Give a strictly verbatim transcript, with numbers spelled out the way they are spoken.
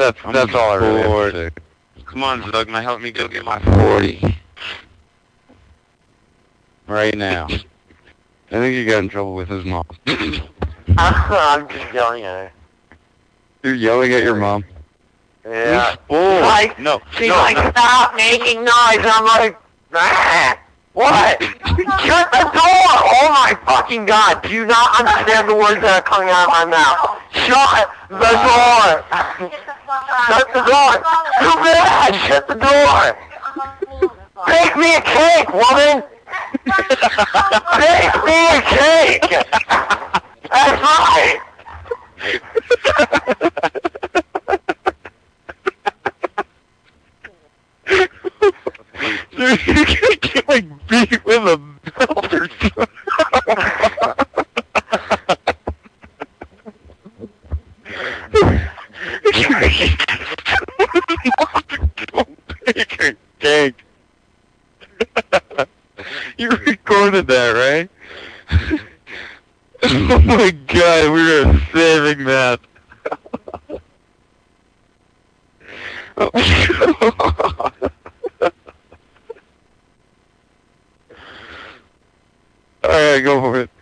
That's I'm that's all I really bored. have to say. Come on, Zugma, help me go get my forty. Right now. I think he got in trouble with his mom. I'm just yelling at her. You're yelling at your mom? Yeah. Oh, Like, no, she's no, like, no. stop making noise. I'm like, ah, what? Shut the door! Oh my fucking god! Do you not understand the words that are coming out of my mouth? Shut the door! Shut the door! Too bad! Shut the door! Bake me a cake, woman! Bake me a cake! That's right! Dude, you're gonna get like beat with a belt or something. Cake. You recorded that, right? Oh my god, we were saving that. Oh my god. Alright, go for it.